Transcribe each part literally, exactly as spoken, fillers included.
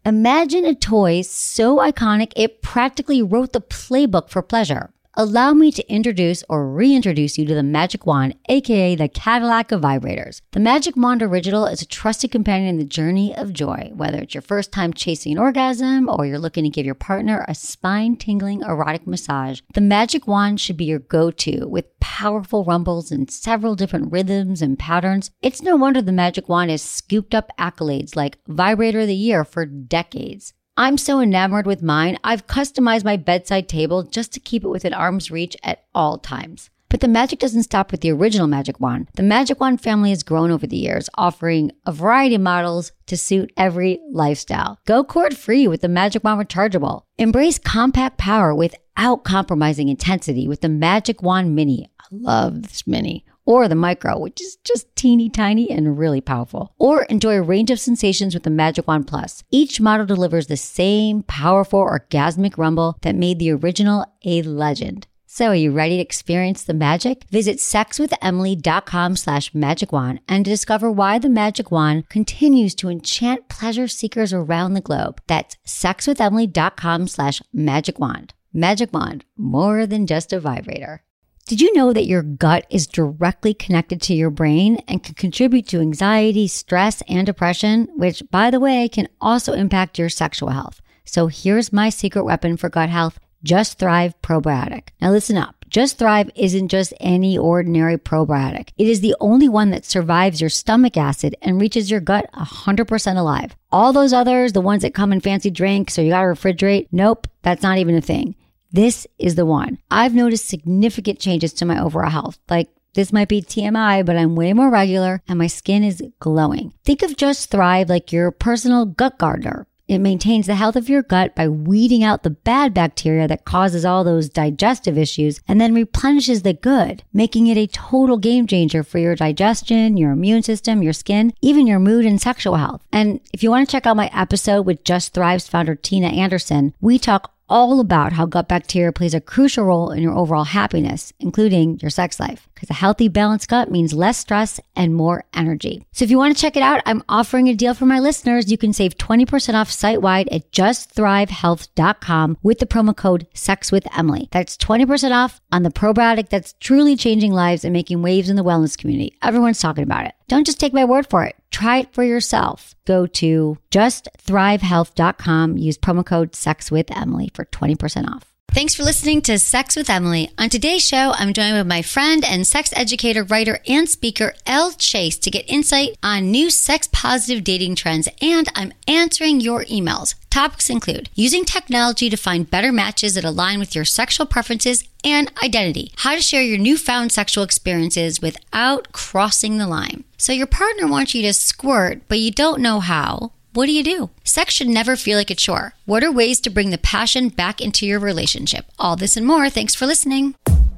Imagine a toy so iconic it practically wrote the playbook for pleasure. Allow me to introduce or reintroduce you to the Magic Wand, aka the Cadillac of vibrators. The Magic Wand Original is a trusted companion in the journey of joy. Whether it's your first time chasing an orgasm or you're looking to give your partner a spine-tingling erotic massage, the Magic Wand should be your go-to. With powerful rumbles and several different rhythms and patterns, it's no wonder the Magic Wand has scooped up accolades like Vibrator of the Year for decades. I'm so enamored with mine, I've customized my bedside table just to keep it within arm's reach at all times. But the magic doesn't stop with the original Magic Wand. The Magic Wand family has grown over the years, offering a variety of models to suit every lifestyle. Go cord-free with the Magic Wand Rechargeable. Embrace compact power without compromising intensity with the Magic Wand Mini. I love this Mini. Or the Micro, which is just teeny tiny and really powerful. Or enjoy a range of sensations with the Magic Wand Plus. Each model delivers the same powerful orgasmic rumble that made the original a legend. So are you ready to experience the magic? Visit sexwithemily.com slash magic wand and discover why the Magic Wand continues to enchant pleasure seekers around the globe. That's sexwithemily.com slash magic wand. Magic Wand, more than just a vibrator. Did you know that your gut is directly connected to your brain and can contribute to anxiety, stress, and depression, which, by the way, can also impact your sexual health? So here's my secret weapon for gut health, Just Thrive Probiotic. Now listen up. Just Thrive isn't just any ordinary probiotic. It is the only one that survives your stomach acid and reaches your gut one hundred percent alive. All those others, the ones that come in fancy drinks or you gotta refrigerate, nope, that's not even a thing. This is the one. I've noticed significant changes to my overall health. Like, this might be T M I, but I'm way more regular and my skin is glowing. Think of Just Thrive like your personal gut gardener. It maintains the health of your gut by weeding out the bad bacteria that causes all those digestive issues and then replenishes the good, making it a total game changer for your digestion, your immune system, your skin, even your mood and sexual health. And if you want to check out my episode with Just Thrive's founder, Tina Anderson, we talk all about how gut bacteria plays a crucial role in your overall happiness, including your sex life. Because a healthy, balanced gut means less stress and more energy. So if you want to check it out, I'm offering a deal for my listeners. You can save twenty percent off site-wide at just thrive health dot com with the promo code SEXWITHEMILY. That's twenty percent off on the probiotic that's truly changing lives and making waves in the wellness community. Everyone's talking about it. Don't just take my word for it. Try it for yourself. Go to just thrive health dot com. Use promo code SEXWITHEMILY for twenty percent off. Thanks for listening to Sex with Emily. On today's show, I'm joined with my friend and sex educator, writer, and speaker, Elle Chase, to get insight on new sex-positive dating trends, and I'm answering your emails. Topics include using technology to find better matches that align with your sexual preferences and identity, how to share your newfound sexual experiences without crossing the line. So your partner wants you to squirt, but you don't know how. What do you do? Sex should never feel like a chore. What are ways to bring the passion back into your relationship? All this and more. Thanks for listening.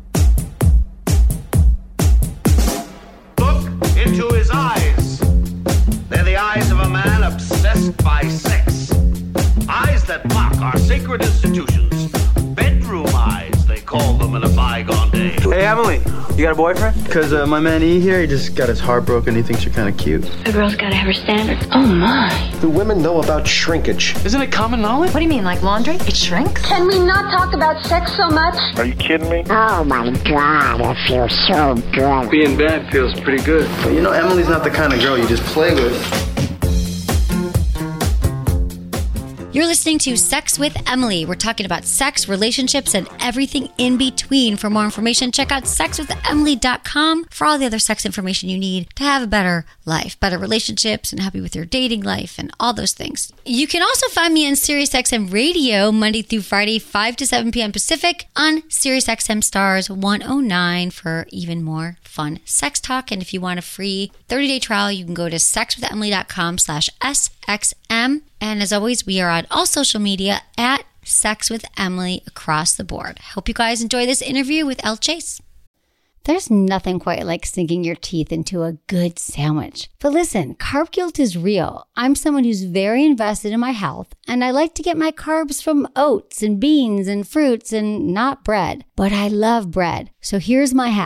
Look into his eyes. They're the eyes of a man obsessed by sex. Eyes that mock our sacred institutions. Bedroom eyes, they call them in a bygone day. Hey, Emily, you got a boyfriend? Because uh, my man E here, he just got his heart broken. He thinks you're kind of cute. A girl's got to have her standards. Oh, my. Do women know about shrinkage? Isn't it common knowledge? What do you mean, like laundry? It shrinks? Can we not talk about sex so much? Are you kidding me? Oh, my God, it feels so good. Being bad feels pretty good. But you know, Emily's not the kind of girl you just play with. You're listening to Sex with Emily. We're talking about sex, relationships, and everything in between. For more information, check out sex with emily dot com for all the other sex information you need to have a better life, better relationships, and happy with your dating life and all those things. You can also find me on SiriusXM Radio Monday through Friday, five to seven p.m. Pacific on SiriusXM Stars one oh nine for even more fun sex talk. And if you want a free thirty-day trial, you can go to sex with emily dot com slash S X M. And as always, we are on all social media at Sex with Emily across the board. Hope you guys enjoy this interview with Elle Chase. There's nothing quite like sinking your teeth into a good sandwich. But listen, carb guilt is real. I'm someone who's very invested in my health, and I like to get my carbs from oats and beans and fruits and not bread. But I love bread. So here's my hack.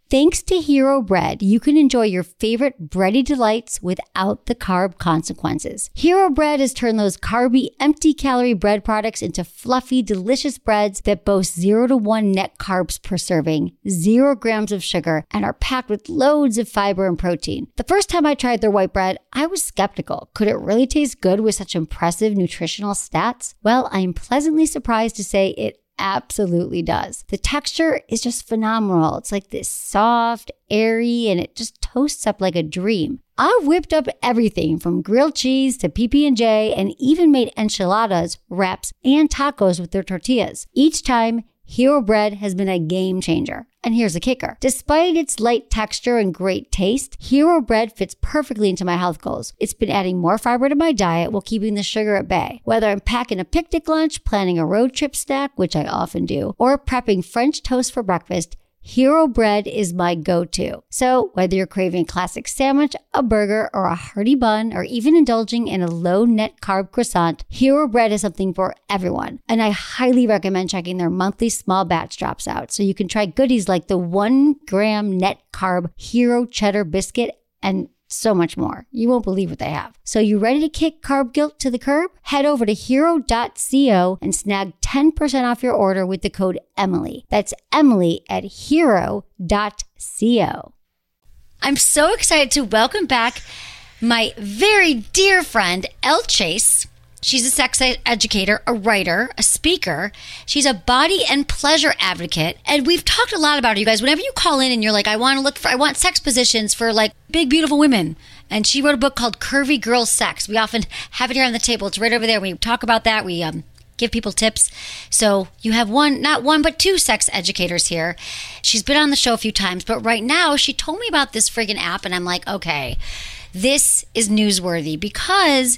Thanks to Hero Bread, you can enjoy your favorite bready delights without the carb consequences. Hero Bread has turned those carby, empty-calorie bread products into fluffy, delicious breads that boast zero to one net carbs per serving, zero grams of sugar, and are packed with loads of fiber and protein. The first time I tried their white bread, I was skeptical. Could it really taste good with such impressive nutritional stats? Well, I am pleasantly surprised to say it absolutely does. The texture is just phenomenal. It's like this soft, airy, and it just toasts up like a dream. I've whipped up everything from grilled cheese to P B and J and even made enchiladas, wraps, and tacos with their tortillas. Each time, Hero Bread has been a game changer. And here's the kicker. Despite its light texture and great taste, Hero Bread fits perfectly into my health goals. It's been adding more fiber to my diet while keeping the sugar at bay. Whether I'm packing a picnic lunch, planning a road trip snack, which I often do, or prepping French toast for breakfast, Hero Bread is my go-to. So whether you're craving a classic sandwich, a burger, or a hearty bun, or even indulging in a low-net carb croissant, Hero Bread is something for everyone. And I highly recommend checking their monthly small batch drops out so you can try goodies like the one gram net carb Hero Cheddar Biscuit and so much more. You won't believe what they have. So you ready to kick carb guilt to the curb? Head over to hero dot co and snag ten percent off your order with the code Emily. That's Emily at hero dot co. I'm so excited to welcome back my very dear friend, Elle Chase. She's a sex educator, a writer, a speaker. She's a body and pleasure advocate. And we've talked a lot about her, you guys. Whenever you call in and you're like, I want to look for, I want sex positions for like big, beautiful women. And she wrote a book called Curvy Girl Sex. We often have it here on the table. It's right over there. We talk about that. We um, give people tips. So you have one, not one, but two sex educators here. She's been on the show a few times, but right now she told me about this friggin' app. And I'm like, okay, this is newsworthy because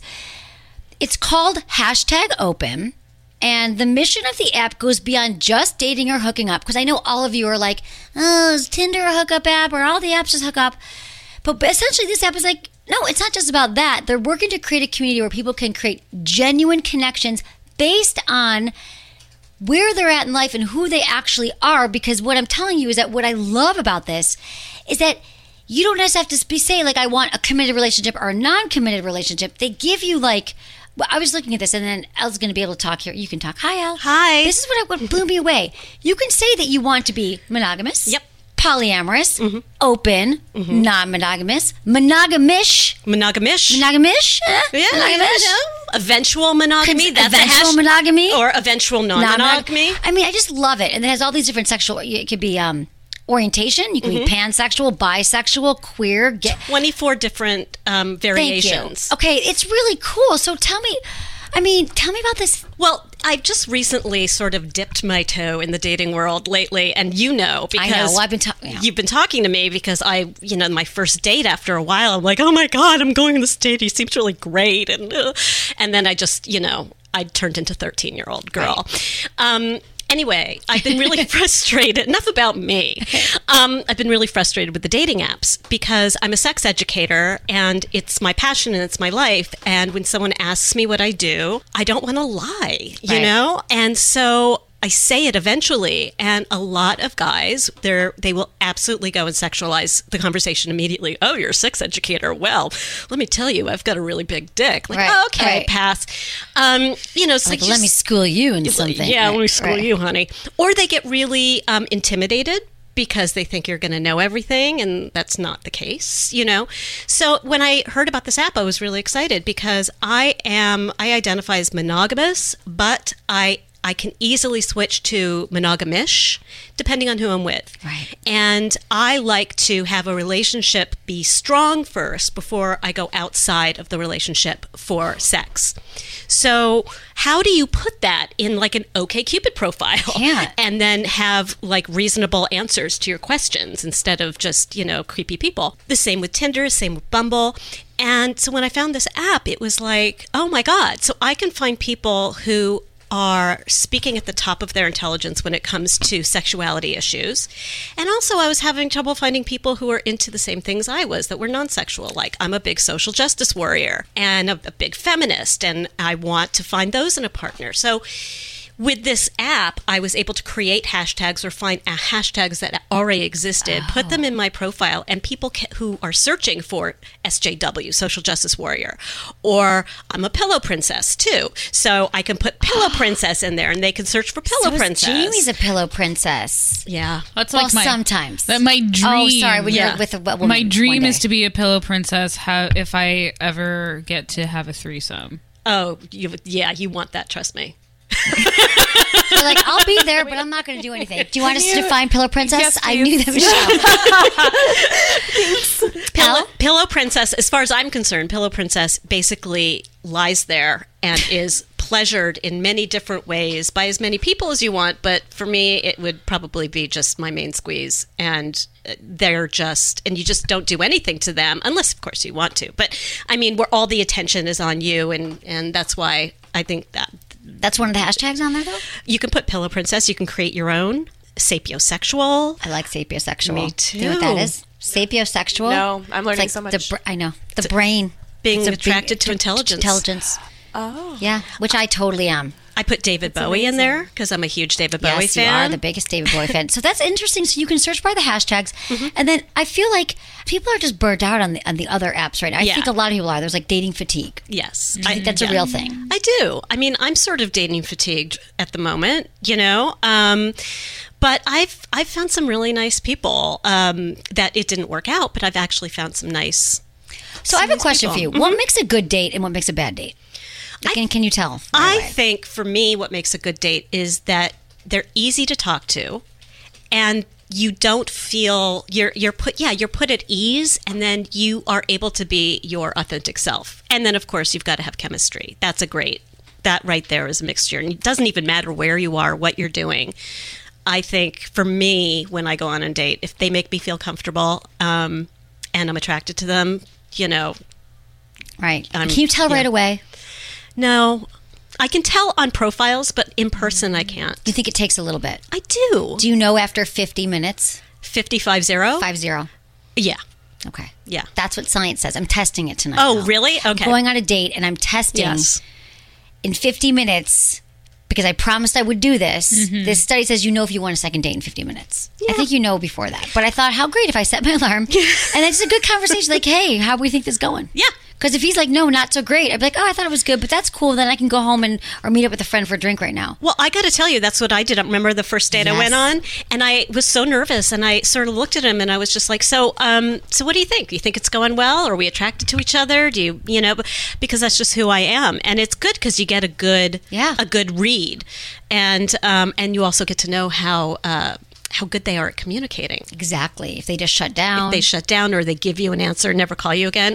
it's called Hashtag Open, and the mission of the app goes beyond just dating or hooking up, because I know all of you are like, oh, is Tinder a hookup app, or all the apps just hook up? But, but essentially this app is like, no, it's not just about that. They're working to create a community where people can create genuine connections based on where they're at in life and who they actually are, because what I'm telling you is that what I love about this is that you don't necessarily have to be say, like, I want a committed relationship or a non-committed relationship. They give you, like, well, I was looking at this, and then Elle's going to be able to talk here. You can talk. Hi, Elle. Hi. This is what, what blew me away. You can say that you want to be monogamous. Yep. Polyamorous. Mm-hmm. Open. Mm-hmm. Non-monogamous. Monogamish. Monogamish. Monogamish. Uh, yeah. Monogamish. Yeah. Eventual monogamy. Con- That's eventual a hash- monogamy. Or eventual non-monogamy. I mean, I just love it. And it has all these different sexual, it could be um, orientation. You can mm-hmm. be pansexual, bisexual, queer. Gay. twenty-four different um, variations. Thank you. Okay, it's really cool. So tell me, I mean, tell me about this. Well, I've just recently sort of dipped my toe in the dating world lately, and you know, because I know. Well, I've been ta- yeah. you've been talking to me because I, you know, my first date after a while, I'm like, oh my God, I'm going on this date. He seems really great. And, uh, and then I just, you know, I turned into thirteen-year-old girl. Right. Um, Anyway, I've been really frustrated. Enough about me. Um, I've been really frustrated with the dating apps because I'm a sex educator and it's my passion and it's my life. And when someone asks me what I do, I don't want to lie, you right. know? And so I say it eventually, and a lot of guys, they're, they will absolutely go and sexualize the conversation immediately. Oh, you're a sex educator. Well, let me tell you, I've got a really big dick. Like, right. oh, okay, right. pass. Um, you know, it's like, like let just, me school you in something. Yeah, right. let me school right. you, honey. Or they get really um, intimidated because they think you're going to know everything, and that's not the case, you know? So when I heard about this app, I was really excited because I am, I identify as monogamous, but I I can easily switch to monogamish depending on who I'm with. Right. And I like to have a relationship be strong first before I go outside of the relationship for sex. So how do you put that in like an OkCupid profile? Yeah. And then have like reasonable answers to your questions instead of just, you know, creepy people. The same with Tinder, same with Bumble. And so when I found this app, it was like, oh my God. So I can find people who are speaking at the top of their intelligence when it comes to sexuality issues. And also I was having trouble finding people who were into the same things I was that were non-sexual. Like I'm a big social justice warrior and a, a big feminist, and I want to find those in a partner. So with this app, I was able to create hashtags or find uh, hashtags that already existed, oh. put them in my profile, and people ca- who are searching for S J W, Social Justice Warrior, or I'm a pillow princess too. So I can put pillow princess in there, and they can search for pillow so princess. Jamie's a pillow princess. Yeah, that's well, like my, sometimes. That my dream. Oh, sorry. When yeah. you're with a woman, my dream is to be a pillow princess. How if I ever get to have a threesome? Oh, you, yeah, you want that? Trust me. You're like, I'll be there, but I'm not going to do anything. Do you want us to define Pillow Princess? Yes, I knew that, Michelle. Pillow, Pillow Princess, as far as I'm concerned, Pillow Princess basically lies there and is pleasured in many different ways by as many people as you want. But for me, it would probably be just my main squeeze. And they're just, and you just don't do anything to them, unless, of course, you want to. But I mean, where all the attention is on you. And, and that's why I think that. That's one of the hashtags on there, though? You can put Pillow Princess. You can create your own. Sapiosexual. I like sapiosexual. Me too. Do you know what that is? Sapiosexual? No, I'm learning like so much. The br- I know. The brain. Being It's a attracted big- to intelligence. Intelligence. Oh. Yeah, which I totally am. I put David That's Bowie amazing. in there because I'm a huge David Bowie Yes, fan. you are the biggest David Bowie fan. So that's interesting. So you can search by the hashtags, Mm-hmm. and then I feel like people are just burnt out on the on the other apps right now. I Yeah. think a lot of people are. There's like dating fatigue. Yes. I think that's a yeah. real thing. I do. I mean, I'm sort of dating fatigued at the moment, you know. Um, but I've I've found some really nice people um, that it didn't work out, but I've actually found some nice. So I have a nice question people. for you. Mhm. What makes a good date and what makes a bad date? Like, can, can you tell? right I away? think for me, what makes a good date is that they're easy to talk to, and you don't feel you're you're put yeah you're put at ease, and then you are able to be your authentic self. And then of course you've got to have chemistry. That's a great that right there is a mixture, and it doesn't even matter where you are, what you're doing. I think for me, when I go on a date, if they make me feel comfortable um, and I'm attracted to them, you know, Right. I'm- Can you tell yeah. right away? no, I can tell on profiles, but in person I can't. Do you think it takes a little bit? I do. Do you know after fifty minutes? fifty-five zero? Five zero. Yeah. Okay. Yeah. That's what science says. I'm testing it tonight. Oh, now. really? I'm Okay. going on a date and I'm testing Yes. in fifty minutes because I promised I would do this. Mm-hmm. This study says you know if you want a second date in fifty minutes. I think you know before that. But I thought, how great if I set my alarm and it's a good conversation. Like, hey, how do we think this is going? Yeah. Because if he's like, no, not so great, I'd be like, oh, I thought it was good, but that's cool. Then I can go home and or meet up with a friend for a drink right now. Well, I got to tell you, that's what I did. I remember the first date I went Yes. on, and I was so nervous, and I sort of looked at him, and I was just like, "So, um, so what do you think? Do you think it's going well? Are we attracted to each other? Do you, you know?" Because that's just who I am, and it's good because you get a good, Yeah. a good read, and um, and you also get to know how uh, how good they are at communicating. Exactly. If they just shut down. They shut down, or they give you an answer, and never call you again.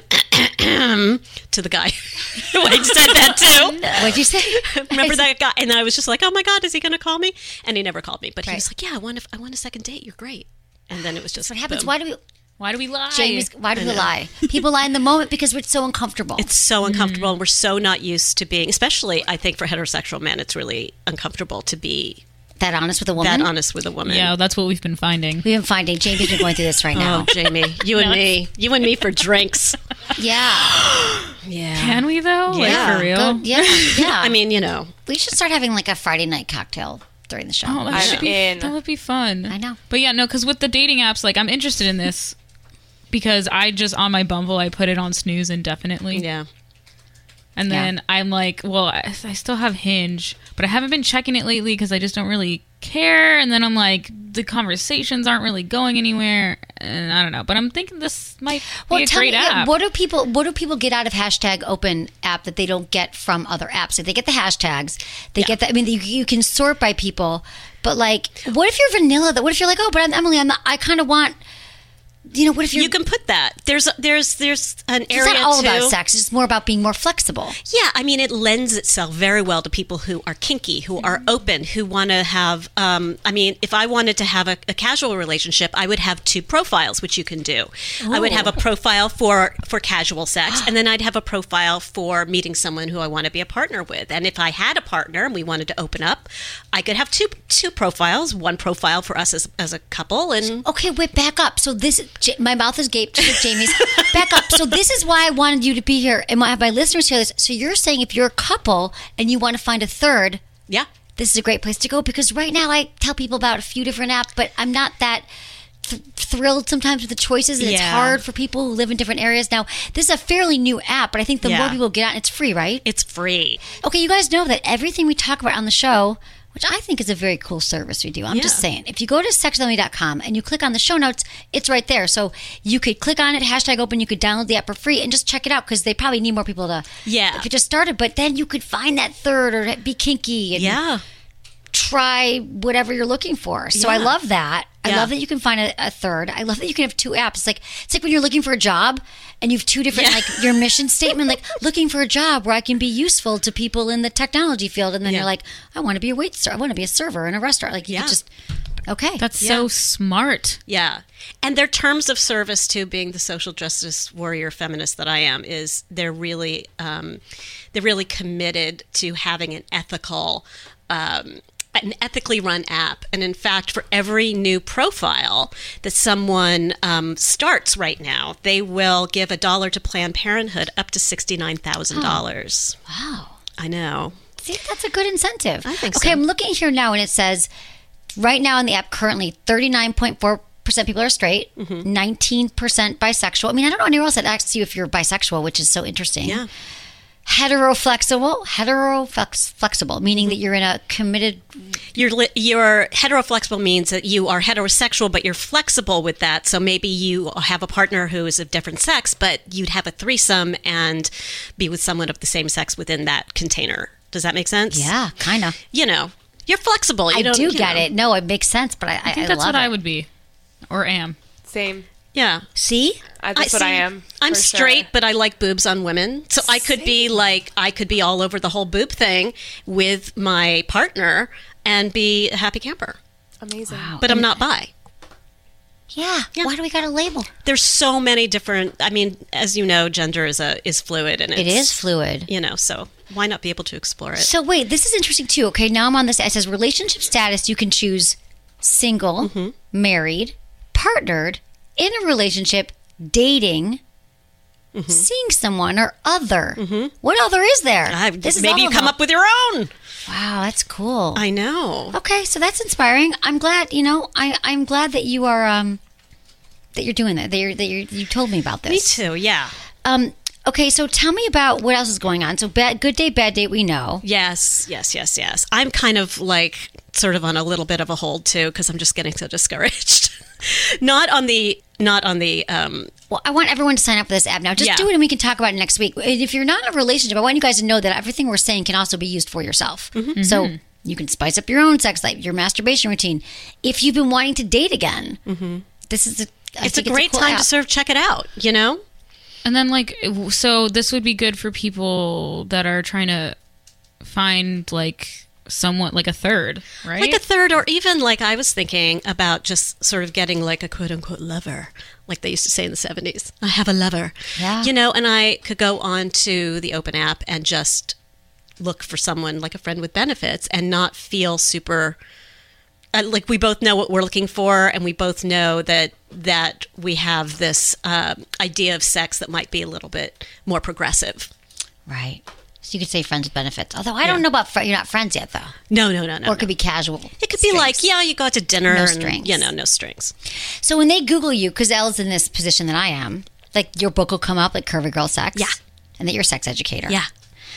To the guy who I said that to. What'd you say? Remember that guy? And I was just like, oh my God, is he going to call me? And he never called me. But he Right. was like, yeah, I want, a, I want a second date. You're great. And then it was just What happens? boom. Why do we... Why do we lie? Jamie's, why do we lie? People lie in the moment because we're so uncomfortable. It's so uncomfortable, and we're so not used to being, especially I think for heterosexual men, it's really uncomfortable to be that honest with a woman. that honest with a woman. Yeah, that's what we've been finding. We've been finding Jamie's been going through this right now. Oh, Jamie, you and me, you and me for drinks. Yeah, Yeah. Can we though? Yeah. Like for real? Go- yeah, yeah. I mean, you know, we should start having like a Friday night cocktail during the show. Oh, that I'm should be, in. that would be fun. I know. But yeah, no, because with the dating apps, like I'm interested in this because I just on my Bumble I put it on snooze indefinitely. yeah. And Yeah. then I'm like, well, I, I still have Hinge, but I haven't been checking it lately because I just don't really care. And then I'm like, the conversations aren't really going anywhere, and I don't know. But I'm thinking this might Well, be a tell great me, yeah, app. what do people what do people get out of hashtag open app that they don't get from other apps? So they get the hashtags, they get that. I mean, you, you can sort by people, but like, what if you're vanilla? That what if you're like, oh, but I'm Emily. I'm not, I kind of want. You know, what if you're... You can put that. There's there's there's an it's area not all too. about sex. It's more about being more flexible. Yeah, I mean, it lends itself very well to people who are kinky, who are open, who want to have. Um, I mean, if I wanted to have a, a casual relationship, I would have two profiles, which you can do. I would have a profile for for casual sex, and then I'd have a profile for meeting someone who I want to be a partner with. And if I had a partner and we wanted to open up, I could have two two profiles. One profile for us as as a couple, and Okay, wait, back up. So this, J- my mouth is gaped with Jamie's. Back up. So this is why I wanted you to be here and have my listeners hear this. So you're saying if you're a couple and you want to find a third, yeah. this is a great place to go, because right now I tell people about a few different apps, but I'm not that th- thrilled sometimes with the choices, and Yeah. it's hard for people who live in different areas. Now, this is a fairly new app, but I think the Yeah. more people get on, it's free, right? It's free. Okay, you guys know that everything we talk about on the show, which I think is a very cool service we do. I'm Yeah. just saying. If you go to sex with emily dot com and you click on the show notes, it's right there. So you could click on it, hashtag open, you could download the app for free and just check it out, because they probably need more people to Yeah. if you just started. But then you could find that third or be kinky and Yeah. try whatever you're looking for. So I Yeah. love that. I Yeah. love that you can find a, a third. I love that you can have two apps. It's like it's like when you're looking for a job and you have two different Yeah. like your mission statement, like looking for a job where I can be useful to people in the technology field, and then Yeah. you're like, I want to be a wait ser- I want to be a server in a restaurant. Like you Yeah. could just okay. That's Yeah. so smart. Yeah. And their terms of service, too, being the social justice warrior feminist that I am, is they're really um, they're really committed to having an ethical um, an ethically run app. And in fact, for every new profile that someone um, starts right now, they will give a dollar to Planned Parenthood up to sixty-nine thousand dollars. Wow. I know. See, that's a good incentive. I think okay, so. I'm looking here now, and it says right now in the app currently thirty-nine point four percent people are straight, Mm-hmm. nineteen percent bisexual. I mean, I don't know anywhere else that asks you if you're bisexual, which is so interesting. Yeah. Heteroflexible, heteroflex flexible, meaning that you're in a committed. You're li- you're heteroflexible means that you are heterosexual, but you're flexible with that. So maybe you have a partner who is of different sex, but you'd have a threesome and be with someone of the same sex within that container. Does that make sense? Yeah, kind of. You know, you're flexible. You I don't, do you get know. it. No, it makes sense, but I, I, I think I that's love what it. I would be, or am. Same. Yeah. See? I, that's what see, I am. I'm for straight, sure. but I like boobs on women. So I could be like, I could be all over the whole boob thing with my partner and be a happy camper. Amazing. But I'm not bi. Yeah. Yeah. Why do we got a label? There's so many different. I mean, as you know, gender is a is fluid, and it's, It is fluid. You know, so why not be able to explore it? So wait, this is interesting too. Okay, now I'm on this. It says relationship status. You can choose single, Mm-hmm. married, partnered, in a relationship, dating, Mm-hmm. seeing someone, or other. What other is there? I, This is maybe all you of come them. up with your own. Wow, that's cool. I know. Okay, so that's inspiring. I'm glad. You know, I I'm glad that you are um that you're doing that. That you're that you you told me about this. Me too. Yeah. Um. Okay, so tell me about what else is going on. So, bad, good day, bad date. We know. Yes. Yes. Yes. Yes. I'm kind of like sort of on a little bit of a hold too because I'm just getting so discouraged. not on the not on the um Well, I want everyone to sign up for this app now. Just Yeah. do it and we can talk about it next week. And if you're not in a relationship, I want you guys to know that everything we're saying can also be used for yourself. Mm-hmm. So you can spice up your own sex life, your masturbation routine. If you've been wanting to date again, this is a, I it's a think great cool time app. to sort of check it out, you know? And then, like, so this would be good for people that are trying to find, like, somewhat like a third, right? Like a third, or even like I was thinking about just sort of getting like a quote unquote lover, like they used to say in the seventies. I have a lover. Yeah. You know, and I could go on to the open app and just look for someone like a friend with benefits and not feel super uh, like we both know what we're looking for, and we both know that that we have this uh, idea of sex that might be a little bit more progressive. Right. So you could say friends with benefits. Although I don't know about, fr- you're not friends yet, though. No, no, no, no. Or it no. could be casual. It could be like, strings. yeah, you go out to dinner No and, strings. you know, no strings. So when they Google you, because Elle's in this position that I am, like your book will come up, like Curvy Girl Sex. Yeah. And that you're a sex educator. Yeah.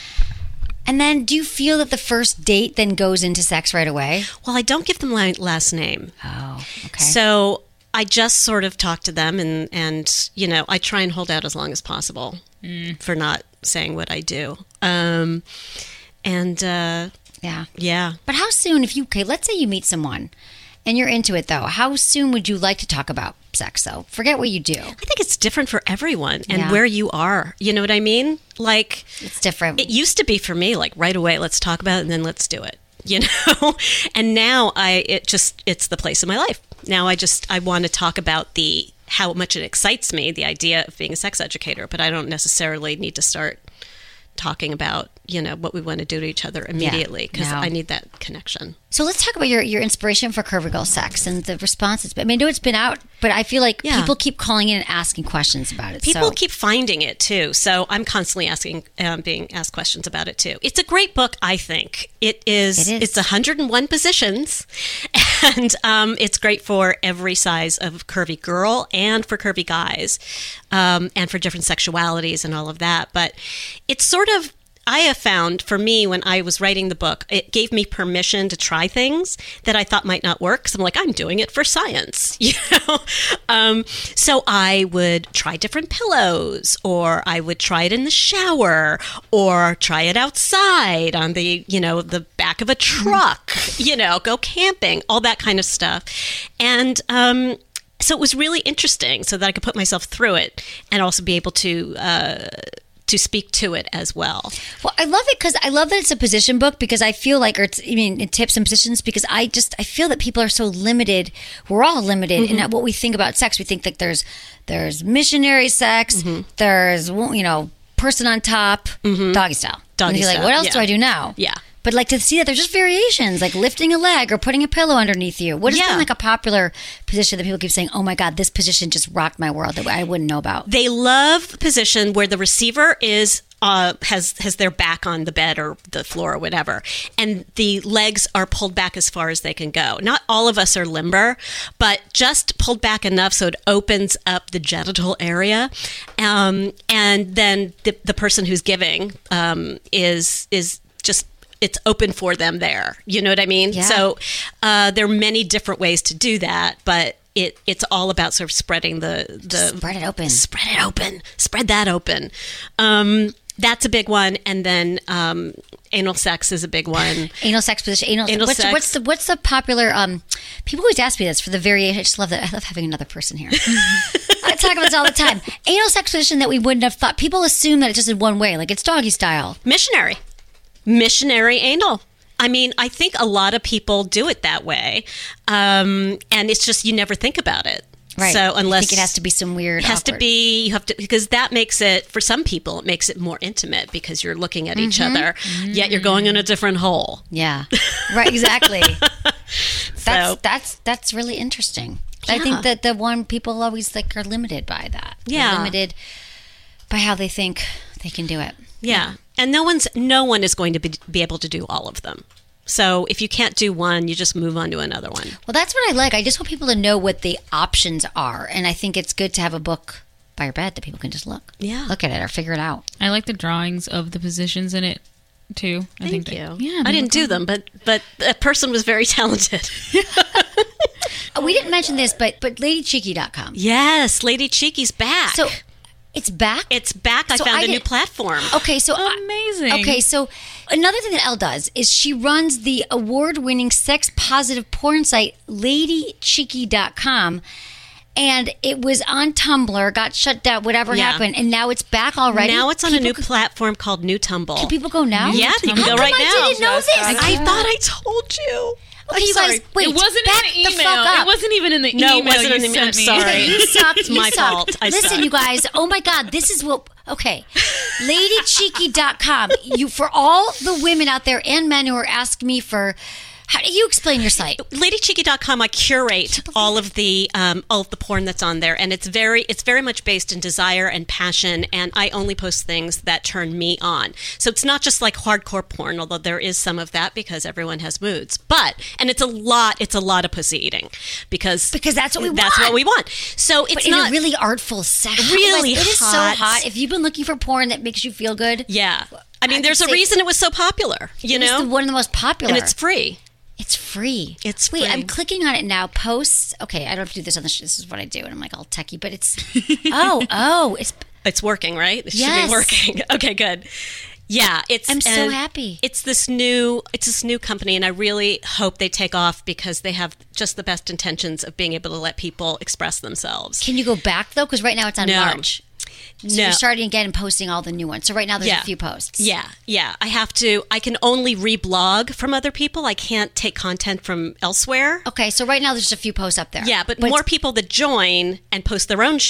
And then do you feel that the first date then goes into sex right away? Well, I don't give them my last name. Oh, okay. So I just sort of talk to them and, and, you know, I try and hold out as long as possible for not saying what I do. Um, and, uh, yeah. yeah. But how soon, if you, okay, let's say you meet someone and you're into it though, how soon would you like to talk about sex though? Forget what you do. I think it's different for everyone and Yeah. where you are. You know what I mean? Like, It's different. it used to be for me, like right away, let's talk about it and then let's do it, you know? And now I, it just, it's the place in my life. Now I just, I want to talk about the, how much it excites me, the idea of being a sex educator, but I don't necessarily need to start talking about, you know, what we want to do to each other immediately because no. I need that connection. So let's talk about your, your inspiration for Curvy Girl Sex and the responses. I mean, I know it's been out, but I feel like Yeah. people keep calling in and asking questions about it. People so. keep finding it too, so I'm constantly asking, um, being asked questions about it too. It's a great book, I think. It is. It is. It's one hundred one positions, and um, it's great for every size of curvy girl and for curvy guys, um, and for different sexualities and all of that. But it's sort of. I have found for me when I was writing the book, it gave me permission to try things that I thought might not work. So I'm like, I'm doing it for science, you know? Um, so I would try different pillows, or I would try it in the shower, or try it outside on the, you know, the back of a truck, you know, go camping, all that kind of stuff. And, um, so it was really interesting so that I could put myself through it and also be able to, uh, to speak to it as well. Well, I love it because I love that it's a position book because I feel like, or it's, I mean, in tips and positions, because I just, I feel that people are so limited. We're all limited Mm-hmm. in what we think about sex. We think that there's, there's missionary sex, Mm-hmm. there's, you know, person on top, doggy style. Doggy and you're like, style, what else yeah. do I do now? Yeah. But like to see that there's just variations, like lifting a leg or putting a pillow underneath you. What has Yeah. been like a popular position that people keep saying, oh my God, this position just rocked my world that I wouldn't know about? They love the position where the receiver is uh, has has their back on the bed or the floor or whatever, and the legs are pulled back as far as they can go. Not all of us are limber, but just pulled back enough so it opens up the genital area, um, and then the the person who's giving um, is is just. It's open for them there. You know what I mean? Yeah. So uh, there are many different ways to do that, but it it's all about sort of spreading the the Spread it open. spread it open, spread that open. Um, that's a big one, and then um, anal sex is a big one. Anal sex position. Anal, Anal what's, sex. what's the what's the popular? Um, people always ask me this for the variation. I just love that. I love having another person here. I talk about this all the time. Anal sex position that we wouldn't have thought. People assume that it's just in one way, like it's doggy style. Missionary, missionary anal. I mean, I think a lot of people do it that way, um, and it's just you never think about it. Right. So unless I think it has to be some weird. It has awkward. to be, you have to, because that makes it, for some people, it makes it more intimate because you're looking at each Mm-hmm. other, yet you're going in a different hole. Yeah. Right. Exactly. that's So- that's that's really interesting. I Yeah. think that the one people always like are limited by that. They're Yeah. limited by how they think they can do it. Yeah. And no one's, no one is going to be, be able to do all of them. So if you can't do one, you just move on to another one. Well, that's what I like. I just want people to know what the options are, and I think it's good to have a book by your bed that people can just look. Yeah. Look at it or figure it out. I like the drawings of the positions in it too. I Thank think you. They, yeah, I they didn't look do good. them, but but a person was very talented. Oh, we didn't mention this, but but lady cheeky dot com. Yes, Lady Cheeky's back. So it's back? it's back. I So found I a new didn't- platform. Okay, so I- Amazing. okay, so another thing that Elle does is she runs the award-winning sex-positive porn site lady cheeky dot com, and it was on Tumblr, got shut down, whatever Yeah. happened, and now it's back already. Now it's on a People new could- platform called New Tumble. Can people go now? Yeah, you can How go come right I now. didn't know this. I thought I told you. Okay, I'm you sorry. guys, wait. It wasn't back in the the email. fuck up. It wasn't even in the No, it email wasn't you in the email. sent I'm me. sorry. Okay, you sucked. It's You my sucked. fault. I Listen, suck. you guys. Oh my God, this is what. Okay, lady cheeky dot com. You for all the women out there and men who are asking me for. How do you explain your site? lady cheeky dot com, I curate all of the um, all of the porn that's on there, and it's very it's very much based in desire and passion, and I only post things that turn me on. So it's not just like hardcore porn, although there is some of that because everyone has moods. But and it's a lot it's a lot of pussy eating because Because that's what we that's want. what we want. So it's But in not a really artful sex. Really it is so hot. hot. If you've been looking for porn that makes you feel good, yeah. I mean, I there's a would say- reason it was so popular, you it was know, the, one of the most popular. and it's free. It's free. It's Wait, free. I'm clicking on it now. Posts. Okay, I don't have to do this on the. Sh- this is what I do, and I'm like all techie, but it's. oh, oh, it's. It's working, right? It Yes. should be working. Okay, good. Yeah, it's. I'm so and happy. It's this new. It's this new company, and I really hope they take off because they have just the best intentions of being able to let people express themselves. Can you go back though? Because right now it's on No. March. So No. you're starting again and posting all the new ones. So right now there's Yeah. a few posts. Yeah, yeah. I have to. I can only reblog from other people. I can't take content from elsewhere. Okay, so right now there's just a few posts up there. Yeah, but, it's- more people that join and post their own shit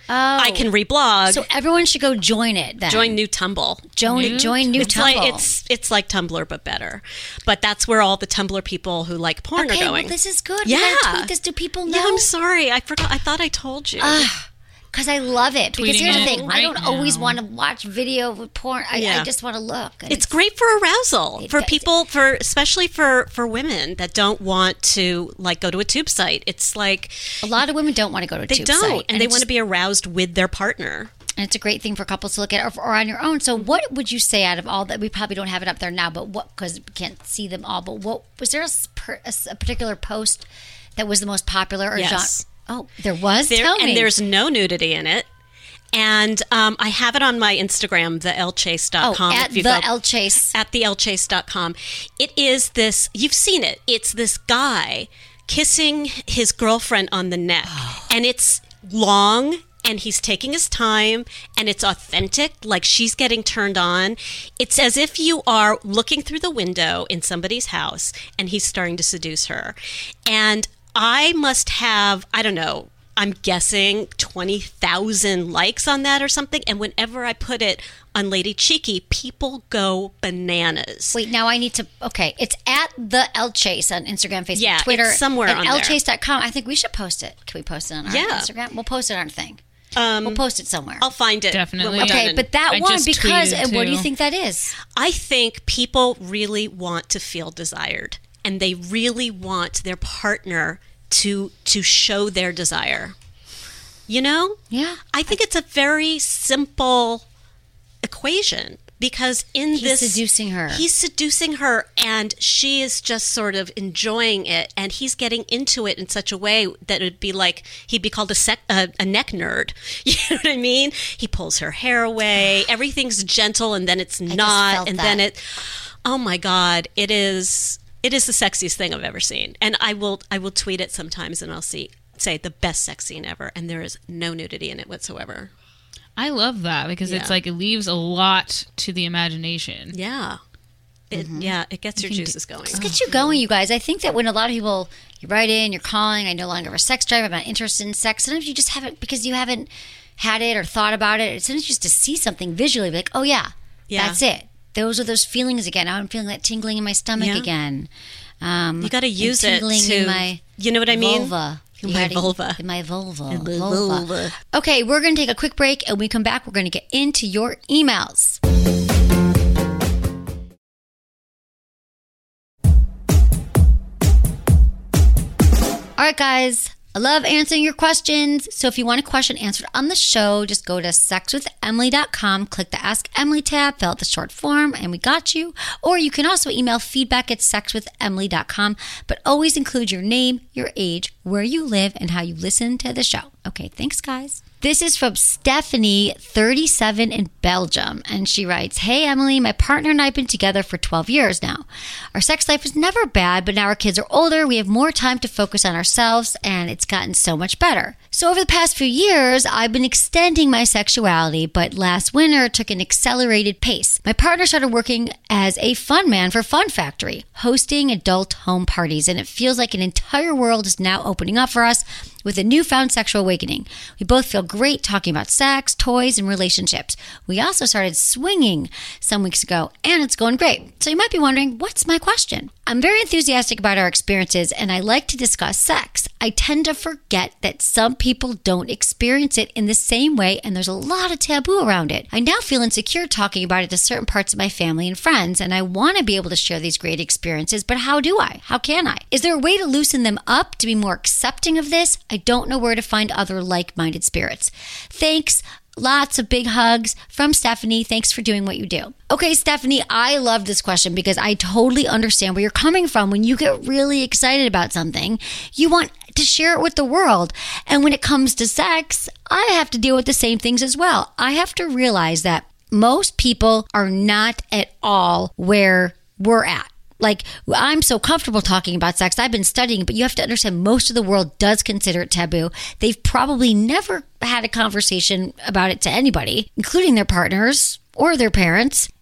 I can reblog. So everyone should go join it then. Join New Tumble. Join, New join New It's Tumble. like it's it's like Tumblr but better. But that's where all the Tumblr people who like porn okay, are going. well, this is good. Yeah. We gotta tweet this. Do people know? Yeah, I'm sorry. I forgot. I thought I told you. Because I love it. Because Tweeting here's the it thing. I right don't always now. want to watch video with porn. I, Yeah. I just want to look. And It's great for arousal It for does. people, for especially for for women that don't want to like go to a tube site. It's like A lot of women don't want to go to a they tube don't, site. and they it's want to just- be aroused with their partner. And it's a great thing for couples to look at or, or on your own. So what would you say out of all that? We probably don't have it up there now, but what, because we can't see them all, but what, was there a, sp- a, s- a particular post that was the most popular? Or Yes. genre? Oh, there was? There, Tell me. and there's no nudity in it. And um, I have it on my Instagram, the l chase dot com. Oh, at if you the go- L Chase. At the l chase dot com. It is this, you've seen it. It's this guy kissing his girlfriend on the neck. And it's long and he's taking his time and it's authentic, like she's getting turned on. It's as if you are looking through the window in somebody's house and he's starting to seduce her. And I must have, I don't know, I'm guessing twenty thousand likes on that or something. And whenever I put it on Lady Cheeky, people go bananas. Wait, now I need to. Okay, it's at the L Chase on Instagram, Facebook, Yeah, Twitter, it's somewhere and on there. L Chase dot com. I think we should post it. Can we post it on our Yeah. Instagram? We'll post it on our thing. Um, We'll post it somewhere. I'll find it. Definitely. when we're Okay, done. but that I one just because tweeted, and what do you too. think that is? I think people really want to feel desired, and they really want their partner to to show their desire. You know? Yeah. I think it's a very simple equation because in He's this seducing her. he's seducing her and she is just sort of enjoying it, and he's getting into it in such a way that it'd be like he'd be called a sec, a, a neck nerd. You know what I mean? He pulls her hair away, everything's gentle, and then it's just not, felt and that. then it. Oh my God! It is. It is the sexiest thing I've ever seen, and I will. I will tweet it sometimes, and I'll see say the best sex scene ever, and there is no nudity in it whatsoever. I love that because it's Yeah. like it leaves a lot to the imagination. Yeah. It, Yeah, it gets your can do- juices going. Let's get you going, you guys. I think that when a lot of people, you write in, you're calling, I no longer have a sex drive, I'm not interested in sex. Sometimes you just haven't, because you haven't had it or thought about it. Sometimes just to see something visually, be like, oh yeah, Yeah. that's it. Those are those feelings again. Now I'm feeling that tingling in my stomach Yeah. again. Um, You got to and use it tingling to, in my you know what I mean? vulva. In You my gotta- vulva. In my vulva. In my vulva. vulva. Okay, we're going to take a quick break, and when we come back, we're going to get into your emails. All right, guys. I love answering your questions. So if you want a question answered on the show, just go to sex with emily dot com, click the Ask Emily tab, fill out the short form, and we got you. Or you can also email feedback at sex with emily dot com, but always include your name, your age, where you live, and how you listen to the show. Okay, thanks, guys. This is from Stephanie, thirty-seven, in Belgium. And she writes, Hey, Emily, my partner and I have been together for twelve years now. Our sex life was never bad, but now our kids are older. We have more time to focus on ourselves, and it's gotten so much better. So over the past few years, I've been extending my sexuality, but last winter it took an accelerated pace. My partner started working as a fun man for Fun Factory, hosting adult home parties, and it feels like an entire world is now opening up for us with a newfound sexual awakening. We both feel great talking about sex, toys, and relationships. We also started swinging some weeks ago, and it's going great. So you might be wondering, what's my question? I'm very enthusiastic about our experiences, and I like to discuss sex. I tend to forget that some people don't experience it in the same way, and there's a lot of taboo around it. I now feel insecure talking about it to certain parts of my family and friends, and I want to be able to share these great experiences, but how do I? How can I? Is there a way to loosen them up, to be more accepting of this? I don't know where to find other like-minded spirits. Thanks. Lots of big hugs from Stephanie. Thanks for doing what you do. Okay, Stephanie, I love this question because I totally understand where you're coming from. When you get really excited about something, you want to share it with the world. And when it comes to sex, I have to deal with the same things as well. I have to realize that most people are not at all where we're at. Like, I'm so comfortable talking about sex. I've been studying, but you have to understand most of the world does consider it taboo. They've probably never had a conversation about it to anybody, including their partners or their parents.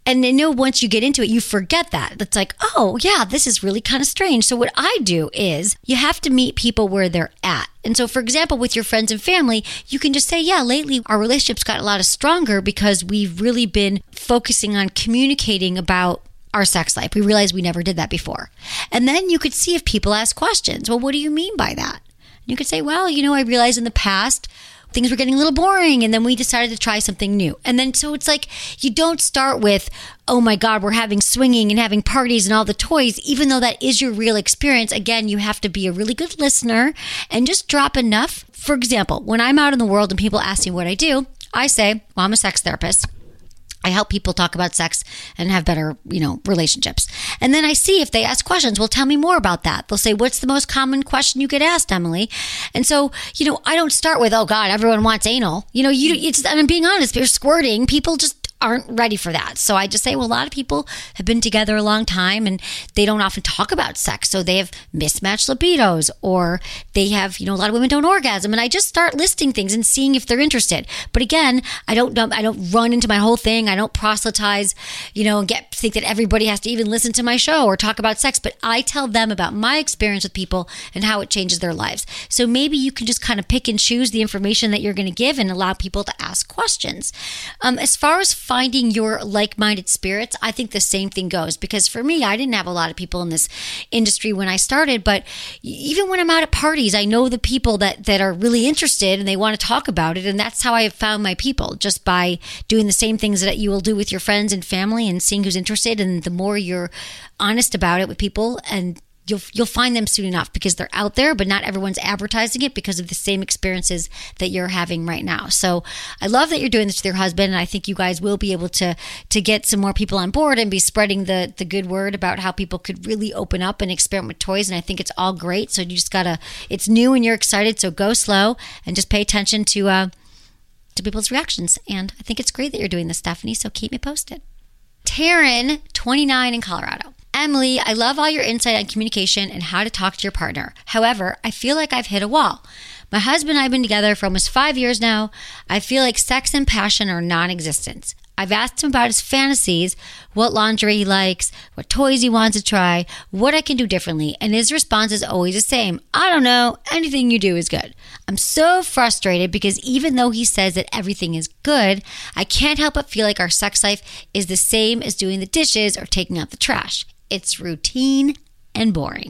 And I know once you get into it, you forget that. It's like, oh, yeah, this is really kind of strange. So what I do is you have to meet people where they're at. And so, for example, with your friends and family, you can just say, yeah, lately our relationship's got a lot of stronger because we've really been focusing on communicating about our sex life. We realized we never did that before. And then you could see if people ask questions. Well, what do you mean by that? You could say, well, you know, I realized in the past things were getting a little boring, and then we decided to try something new. And then so it's like you don't start with, oh my God, we're having swinging and having parties and all the toys, even though that is your real experience. Again, you have to be a really good listener and just drop enough. For example, when I'm out in the world and people ask me what I do, I say, well, I'm a sex therapist. I help people talk about sex and have better, you know, relationships. And then I see if they ask questions, well, tell me more about that. They'll say, what's the most common question you get asked, Emily? And so, you know, I don't start with, oh God, everyone wants anal. You know, you, it's, and I'm being honest, you're squirting. People just aren't ready for that. So I just say, well, a lot of people have been together a long time and they don't often talk about sex. So they have mismatched libidos, or they have, you know, a lot of women don't orgasm. And I just start listing things and seeing if they're interested. But again, I don't, I don't run into my whole thing. I don't proselytize, you know, and get, think that everybody has to even listen to my show or talk about sex. But I tell them about my experience with people and how it changes their lives. So maybe you can just kind of pick and choose the information that you're going to give and allow people to ask questions. Um, as far as finding your like-minded spirits, I think the same thing goes, because for me, I didn't have a lot of people in this industry when I started, but even when I'm out at parties, I know the people that, that are really interested and they want to talk about it. And that's how I have found my people, just by doing the same things that you will do with your friends and family and seeing who's interested. And the more you're honest about it with people, and You'll you'll find them soon enough, because they're out there, but not everyone's advertising it because of the same experiences that you're having right now. So I love that you're doing this with your husband, and I think you guys will be able to to get some more people on board and be spreading the the good word about how people could really open up and experiment with toys. And I think it's all great. So you just gotta, it's new and you're excited, so go slow and just pay attention to uh to people's reactions. And I think it's great that you're doing this, Stephanie. So keep me posted. Taryn, twenty-nine, in Colorado. Emily, I love all your insight on communication and how to talk to your partner. However, I feel like I've hit a wall. My husband and I have been together for almost five years now. I feel like sex and passion are non-existent. I've asked him about his fantasies, what lingerie he likes, what toys he wants to try, what I can do differently, and his response is always the same. I don't know, anything you do is good. I'm so frustrated because even though he says that everything is good, I can't help but feel like our sex life is the same as doing the dishes or taking out the trash. It's routine and boring.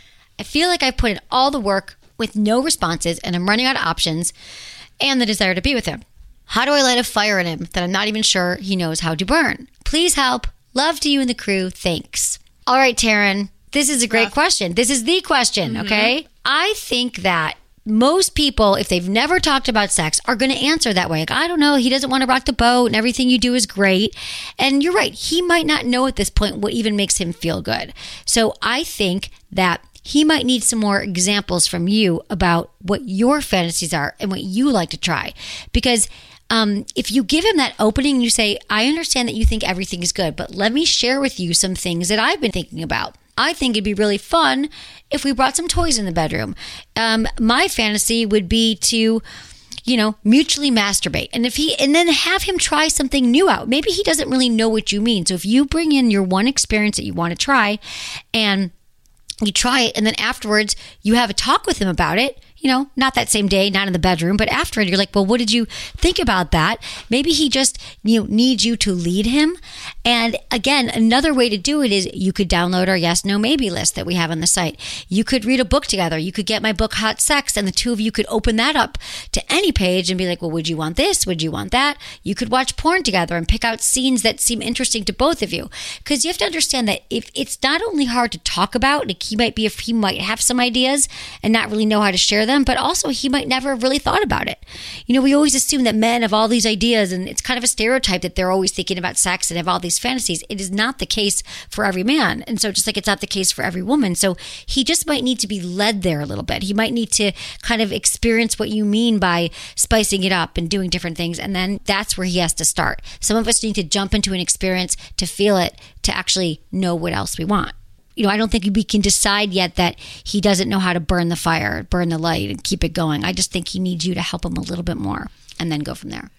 I feel like I've put in all the work with no responses, and I'm running out of options and the desire to be with him. How do I light a fire in him that I'm not even sure he knows how to burn? Please help. Love to you and the crew. Thanks. All right, Taryn, this is a great question. This is the question, mm-hmm. okay? I think that most people, if they've never talked about sex, are going to answer that way. Like, I don't know, he doesn't want to rock the boat and everything you do is great. And you're right. He might not know at this point what even makes him feel good. So I think that he might need some more examples from you about what your fantasies are and what you like to try. Because um, if you give him that opening and you say, I understand that you think everything is good, but let me share with you some things that I've been thinking about. I think it'd be really fun if we brought some toys in the bedroom. Um, my fantasy would be to, you know, mutually masturbate. And if he, and then have him try something new out. Maybe he doesn't really know what you mean. So if you bring in your one experience that you want to try and you try it, and then afterwards you have a talk with him about it, you know, not that same day, not in the bedroom, but after it, you're like, well, what did you think about that? Maybe he just, you know, needs you to lead him. And again, another way to do it is you could download our yes, no, maybe list that we have on the site. You could read a book together. You could get my book, Hot Sex, and the two of you could open that up to any page and be like, well, would you want this? Would you want that? You could watch porn together and pick out scenes that seem interesting to both of you. Because you have to understand that if it's not only hard to talk about, like he might be, if he might have some ideas and not really know how to share them, but also he might never have really thought about it. You know, we always assume that men have all these ideas, and it's kind of a stereotype that they're always thinking about sex and have all these fantasies. It is not the case for every man. And so just like it's not the case for every woman. So he just might need to be led there a little bit. He might need to kind of experience what you mean by spicing it up and doing different things. And then that's where he has to start. Some of us need to jump into an experience to feel it, to actually know what else we want. You know, I don't think we can decide yet that he doesn't know how to burn the fire, burn the light, and keep it going. I just think he needs you to help him a little bit more and then go from there.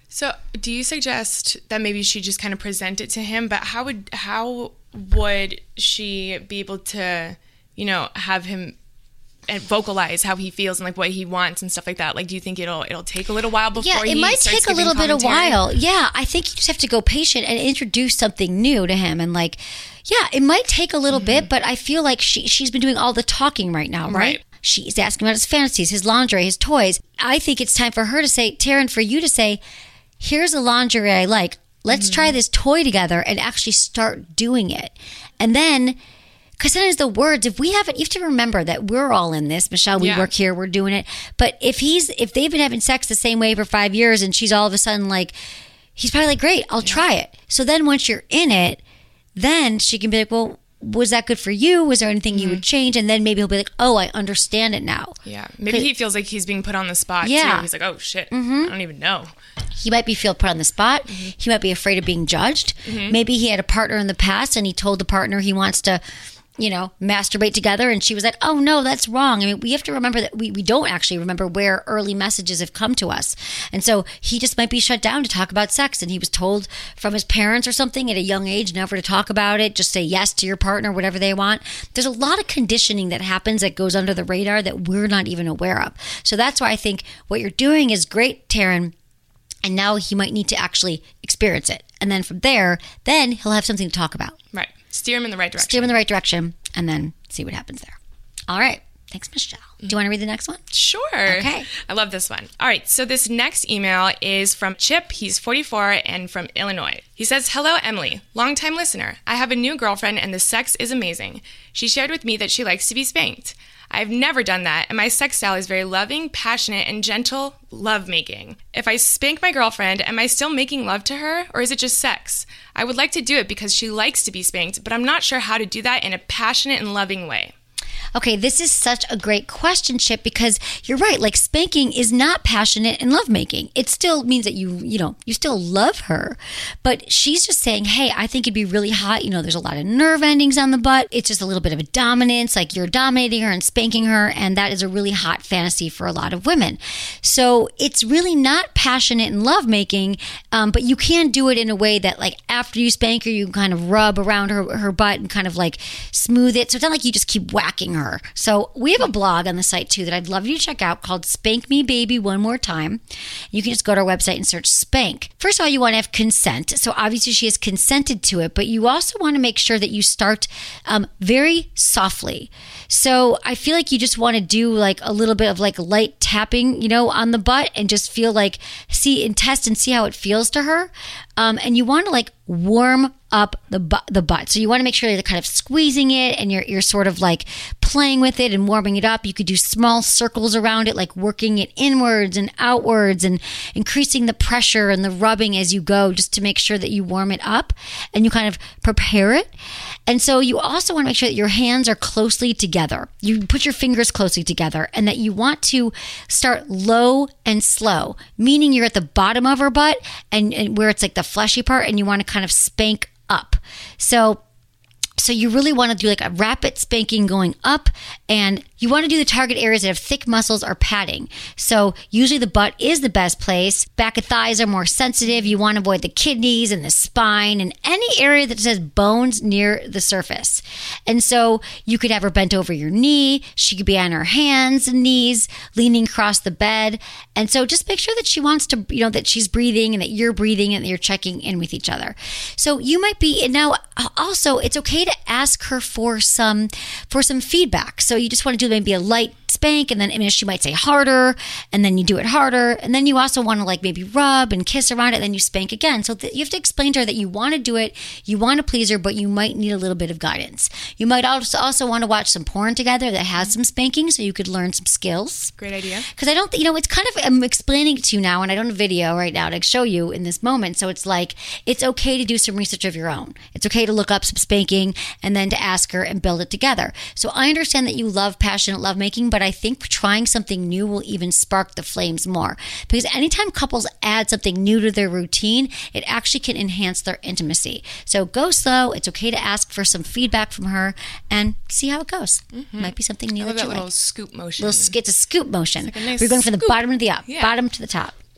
So do you suggest that maybe she just kind of present it to him? But how would how would she be able to, you know, have him and vocalize how he feels and like what he wants and stuff like that? Like, do you think it'll it'll take a little while before yeah, he it might starts take a little bit of commentary? while. Yeah, I think you just have to go patient and introduce something new to him. And like, yeah, it might take a little mm-hmm. bit, but I feel like she, she's been doing all the talking right now, right? right? She's asking about his fantasies, his lingerie, his toys. I think it's time for her to say, Taryn, for you to say, here's a lingerie I like. Let's mm-hmm. try this toy together and actually start doing it. And then, because sometimes the words, if we haven't, you have to remember that we're all in this. Michelle, we yeah. work here, we're doing it. But if he's, if they've been having sex the same way for five years and she's all of a sudden like, he's probably like, great, I'll yeah. try it. So then once you're in it, then she can be like, well, was that good for you? Was there anything mm-hmm. you would change? And then maybe he'll be like, oh, I understand it now. Yeah. Maybe he feels like he's being put on the spot yeah. too. He's like, oh shit, mm-hmm. I don't even know. He might be feel put on the spot. Mm-hmm. He might be afraid of being judged. Mm-hmm. Maybe he had a partner in the past and he told the partner he wants to, you know, masturbate together. And she was like, oh no, that's wrong. I mean, we have to remember that we, we don't actually remember where early messages have come to us. And so he just might be shut down to talk about sex. And he was told from his parents or something at a young age, never to talk about it. Just say yes to your partner, whatever they want. There's a lot of conditioning that happens that goes under the radar that we're not even aware of. So that's why I think what you're doing is great, Taryn. And now he might need to actually experience it. And then from there, then he'll have something to talk about. Right. Steer him in the right direction. Steer him in the right direction, and then see what happens there. All right. Thanks, Michelle. Do you want to read the next one? Sure. Okay. I love this one. All right. So this next email is from Chip. He's forty-four and from Illinois. He says, hello, Emily. Longtime listener. I have a new girlfriend, and the sex is amazing. She shared with me that she likes to be spanked. I've never done that, and my sex style is very loving, passionate, and gentle love-making. If I spank my girlfriend, am I still making love to her, or is it just sex? I would like to do it because she likes to be spanked, but I'm not sure how to do that in a passionate and loving way. Okay, this is such a great question, Chip, because you're right. Like, spanking is not passionate and lovemaking. It still means that you, you know, you still love her, but she's just saying, hey, I think it'd be really hot. You know, there's a lot of nerve endings on the butt. It's just a little bit of a dominance, like you're dominating her and spanking her, and that is a really hot fantasy for a lot of women. So it's really not passionate and lovemaking, um, but you can do it in a way that, like, after you spank her, you can kind of rub around her, her butt and kind of like smooth it. So it's not like you just keep whacking her. Her. So we have a blog on the site too that I'd love you to check out called Spank Me Baby One More Time. You can just go to our website and search spank. First of all, you want to have consent. So obviously she has consented to it, but you also want to make sure that you start um, very softly. So I feel like you just want to do like a little bit of like light tapping, you know, on the butt and just feel like, see and test and see how it feels to her. Um, and you want to like warm up the butt, the butt. So you want to make sure you're kind of squeezing it and you're you're sort of like playing with it and warming it up. You could do small circles around it, like working it inwards and outwards and increasing the pressure and the rubbing as you go, just to make sure that you warm it up and you kind of prepare it. And so you also want to make sure that your hands are closely together. You put your fingers closely together and that you want to start low and slow, meaning you're at the bottom of her butt and, and where it's like the fleshy part, and you want to kind of spank up. So So you really want to do like a rapid spanking going up, and you want to do the target areas that have thick muscles or padding. So usually the butt is the best place. Back of thighs are more sensitive. You want to avoid the kidneys and the spine and any area that says bones near the surface. And so you could have her bent over your knee. She could be on her hands and knees, leaning across the bed. And so just make sure that she wants to, you know, that she's breathing and that you're breathing and that you're checking in with each other. So you might be, and now also it's okay to ask her for some for some feedback. So you just want to do maybe a light spank, and then I mean, she might say harder, and then you do it harder, and then you also want to like maybe rub and kiss around it, and then you spank again. So th- you have to explain to her that you want to do it, you want to please her, but you might need a little bit of guidance. You might also also want to watch some porn together that has some spanking, so you could learn some skills. Great idea. Because I don't, you know, it's kind of, I'm explaining it to you now, and I don't have a video right now to show you in this moment. So it's like, it's okay to do some research of your own. It's okay to look up some spanking and then to ask her and build it together. So I understand that you love passionate lovemaking, but I think trying something new will even spark the flames more. Because anytime couples add something new to their routine, it actually can enhance their intimacy. So go slow. It's okay to ask for some feedback from her and see how it goes. Mm-hmm. Might be something new I love that that you little like. scoop motion. Little, it's a scoop motion. It's like a nice We're going from the scoop. bottom to the up, Yeah. bottom to the top.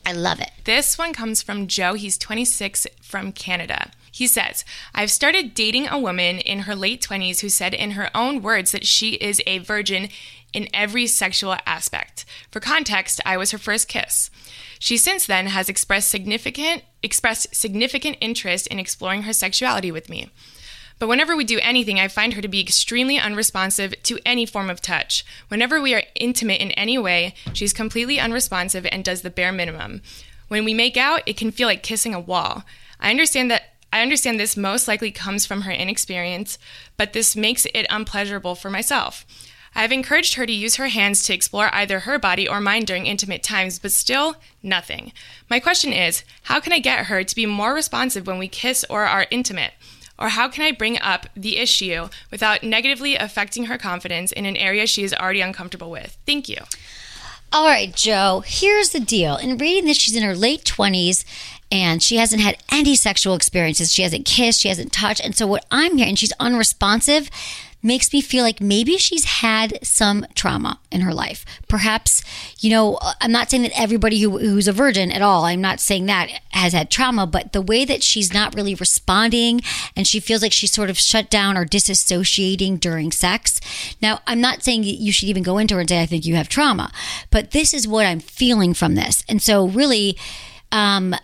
I love it. This one comes from Joe. He's twenty-six from Canada. He says, I've started dating a woman in her late twenties who said in her own words that she is a virgin in every sexual aspect. For context, I was her first kiss. She since then has expressed significant expressed significant interest in exploring her sexuality with me. But whenever we do anything, I find her to be extremely unresponsive to any form of touch. Whenever we are intimate in any way, she's completely unresponsive and does the bare minimum. When we make out, it can feel like kissing a wall. I understand that I understand this most likely comes from her inexperience, but this makes it unpleasurable for myself. I have encouraged her to use her hands to explore either her body or mine during intimate times, but still, nothing. My question is, how can I get her to be more responsive when we kiss or are intimate? Or how can I bring up the issue without negatively affecting her confidence in an area she is already uncomfortable with? Thank you. All right, Joe, here's the deal. In reading this, she's in her late twenties and she hasn't had any sexual experiences. She hasn't kissed, she hasn't touched. And so what I'm hearing, she's unresponsive, makes me feel like maybe she's had some trauma in her life. Perhaps, you know, I'm not saying that everybody who, who's a virgin at all, I'm not saying that has had trauma, but the way that she's not really responding and she feels like she's sort of shut down or disassociating during sex. Now, I'm not saying you should even go into her and say, I think you have trauma, but this is what I'm feeling from this. And so really, um,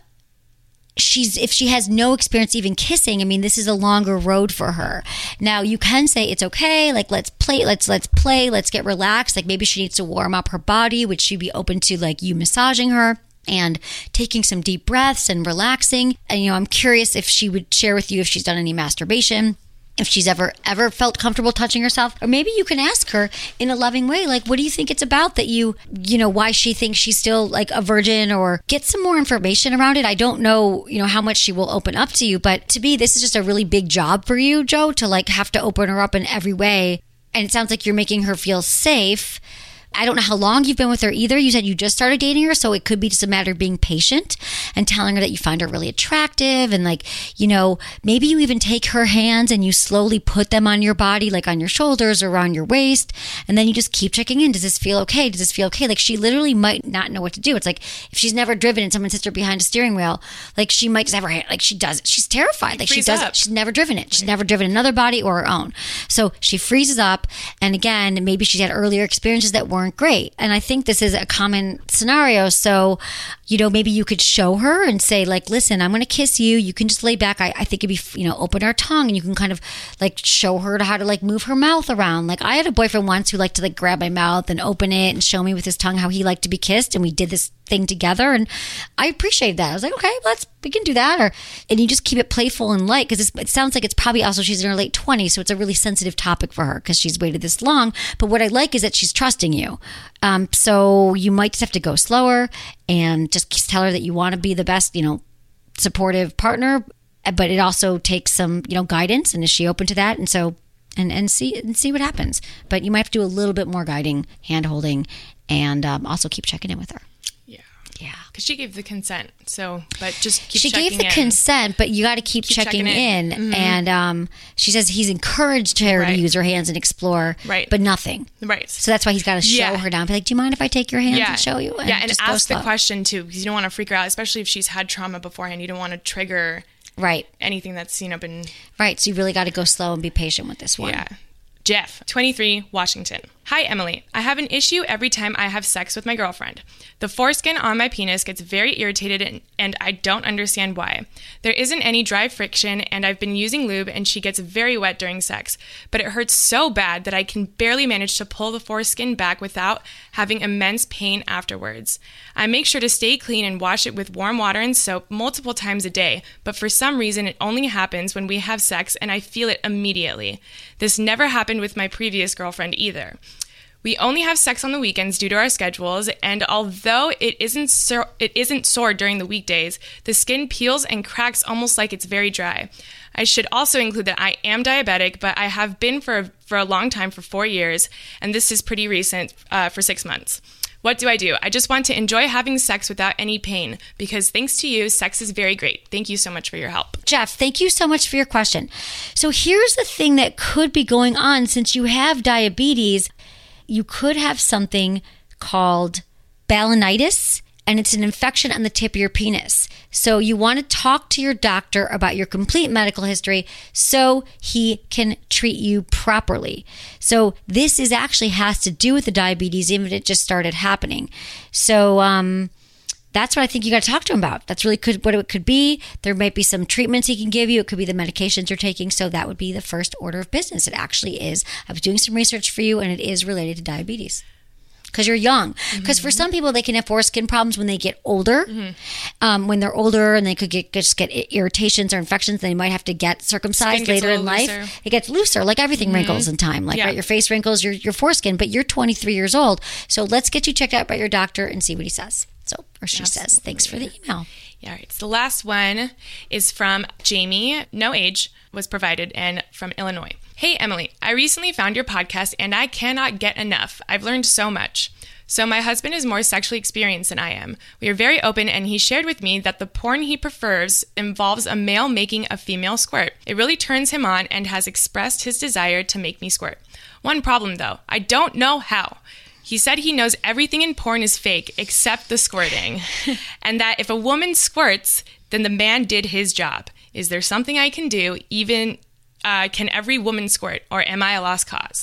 she's if she has no experience even kissing, I mean, this is a longer road for her. Now, you can say it's okay, like let's play, let's let's play, let's get relaxed. Like maybe she needs to warm up her body. Would she be open to like you massaging her and taking some deep breaths and relaxing? And you know, I'm curious if she would share with you if she's done any masturbation, if she's ever, ever felt comfortable touching herself. Or maybe you can ask her in a loving way, like, what do you think it's about that you, you know, why she thinks she's still like a virgin, or get some more information around it. I don't know, you know, how much she will open up to you, but to me, this is just a really big job for you, Joe, to like have to open her up in every way. And it sounds like you're making her feel safe. I don't know how long you've been with her either. You said you just started dating her, so it could be just a matter of being patient and telling her that you find her really attractive, and like, you know, maybe you even take her hands and you slowly put them on your body, like on your shoulders or around your waist, and then you just keep checking in. Does this feel okay? Does this feel okay? Like she literally might not know what to do. It's like if she's never driven and someone sits her behind a steering wheel, like she might just have her hand, like she does it. She's terrified. Like she does it. She's never driven it. She's never driven another body or her own. So she freezes up. And again, maybe she's had earlier experiences that weren't great. And I think this is a common scenario. So, you know, maybe you could show her and say like, listen, I'm going to kiss you. You can just lay back. I, I think it'd be, you know, open her tongue and you can kind of like show her how to like move her mouth around. Like I had a boyfriend once who liked to like grab my mouth and open it and show me with his tongue how he liked to be kissed. And we did this thing together. And I appreciated that. I was like, okay, let's, we can do that. Or, and you just keep it playful and light, because it sounds like it's probably also, she's in her late twenties. So it's a really sensitive topic for her because she's waited this long. But what I like is that she's trusting you. Um, so you might just have to go slower and just tell her that you want to be the best, you know, supportive partner, but it also takes some, you know, guidance. And is she open to that? And so, and, and see, and see what happens. But you might have to do a little bit more guiding, hand holding, and um, also keep checking in with her. Yeah. Because she gave the consent. So, but just keep she checking in. She gave the in. consent, but you got to keep, keep checking, checking in. in. Mm-hmm. And um, she says he's encouraged her right. to use her hands and explore, right. but nothing. Right. So that's why he's got to show yeah. her down. Be like, do you mind if I take your hands yeah. and show you? And yeah, and ask the question too, because you don't want to freak her out, especially if she's had trauma beforehand. You don't want to trigger right anything that's, you know, been... Right. So you really got to go slow and be patient with this one. Yeah. Jeff, twenty-three, Washington. Hi, Emily. I have an issue every time I have sex with my girlfriend. The foreskin on my penis gets very irritated and, and I don't understand why. There isn't any dry friction and I've been using lube and she gets very wet during sex, but it hurts so bad that I can barely manage to pull the foreskin back without having immense pain afterwards. I make sure to stay clean and wash it with warm water and soap multiple times a day, but for some reason it only happens when we have sex and I feel it immediately. This never happened with my previous girlfriend either. We only have sex on the weekends due to our schedules, and although it isn't so, it isn't sore during the weekdays, the skin peels and cracks almost like it's very dry. I should also include that I am diabetic, but I have been for, for a long time, for four years, and this is pretty recent, uh, for six months. What do I do? I just want to enjoy having sex without any pain, because thanks to you, sex is very great. Thank you so much for your help. Jeff, thank you so much for your question. So here's the thing that could be going on since you have diabetes. You could have something called balanitis, and it's an infection on the tip of your penis. So you want to talk to your doctor about your complete medical history so he can treat you properly. So this is actually has to do with the diabetes, even if it just started happening. So um, that's what I think you got to talk to him about. That's really could, what it could be. There might be some treatments he can give you. It could be the medications you're taking. So that would be the first order of business. It actually is. I was doing some research for you, and it is related to diabetes. Because you're young. Because mm-hmm. for some people, they can have foreskin problems when they get older. Mm-hmm. Um, when they're older and they could get just get irritations or infections, they might have to get circumcised later in life. Looser. It gets looser, like everything mm-hmm. wrinkles in time. Like yeah. right, your face wrinkles, your your foreskin. But you're twenty-three years old, so let's get you checked out by your doctor and see what he says. So, or she Absolutely. says. Thanks for the email. Yeah, all right. So the last one is from Jamie. No age was provided, and from Illinois. Hey, Emily, I recently found your podcast and I cannot get enough. I've learned so much. So my husband is more sexually experienced than I am. We are very open, and he shared with me that the porn he prefers involves a male making a female squirt. It really turns him on and has expressed his desire to make me squirt. One problem though, I don't know how. He said he knows everything in porn is fake except the squirting, and that if a woman squirts, then the man did his job. Is there something I can do, even uh, can every woman squirt, or am I a lost cause?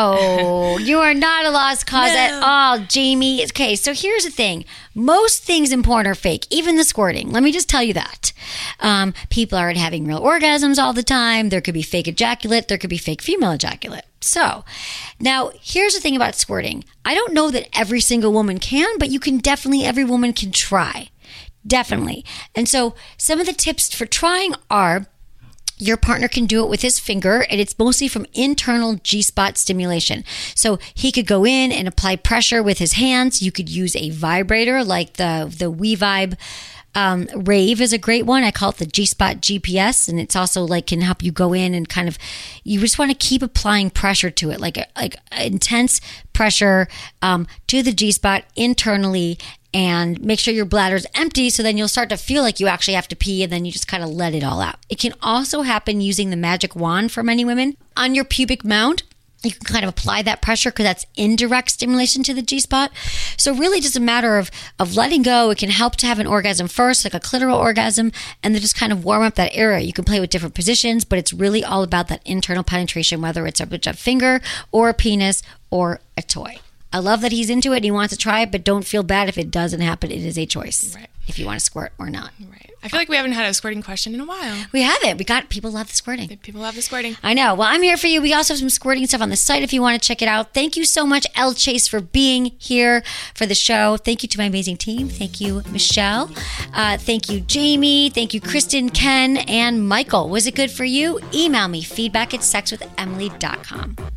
Oh, you are not a lost cause no. at all, Jamie. Okay, so here's the thing. Most things in porn are fake, even the squirting. Let me just tell you that. Um, people aren't having real orgasms all the time. There could be fake ejaculate. There could be fake female ejaculate. So, now, here's the thing about squirting. I don't know that every single woman can, but you can definitely, every woman can try. Definitely. And so, some of the tips for trying are, your partner can do it with his finger, and it's mostly from internal G-spot stimulation. So he could go in and apply pressure with his hands. You could use a vibrator like the, the WeVibe um, Rave is a great one. I call it the G-spot G P S, and it's also like can help you go in and kind of, you just want to keep applying pressure to it, like like intense pressure um, to the G-spot internally, and make sure your bladder's empty, so then you'll start to feel like you actually have to pee, and then you just kind of let it all out. It can also happen using the magic wand for many women. On your pubic mound, you can kind of apply that pressure because that's indirect stimulation to the G-spot. So really just a matter of, of letting go. It can help to have an orgasm first, like a clitoral orgasm, and then just kind of warm up that area. You can play with different positions, but it's really all about that internal penetration, whether it's a, a finger or a penis or a toy. I love that he's into it and he wants to try it, but don't feel bad if it doesn't happen. It is a choice. Right. If you want to squirt or not. Right. I feel like we haven't had a squirting question in a while. We haven't. We got, people love the squirting. People love the squirting. I know. Well, I'm here for you. We also have some squirting stuff on the site if you want to check it out. Thank you so much, Elle Chase, for being here for the show. Thank you to my amazing team. Thank you, Michelle. Uh, thank you, Jamie. Thank you, Kristen, Ken, and Michael. Was it good for you? Email me, feedback at sex with emily dot com.